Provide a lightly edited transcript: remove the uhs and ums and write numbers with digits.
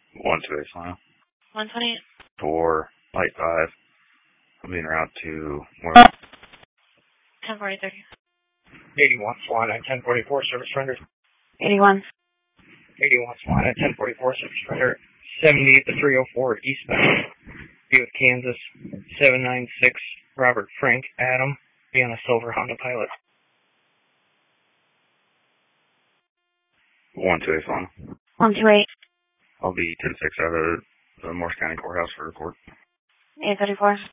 128 Solano. 128. For Light 5. I'm being route to more. 1040-30. 81 Swan at 1044, service surrender. 81. 81 Swan at 1044, service surrender. 78 to 304 eastbound. Be with Kansas. 796 Robert Frank Adam. Be on a silver Honda Pilot. 128 Solano. 128. I'll be 10-6 out of the Morris County Courthouse for report. 834.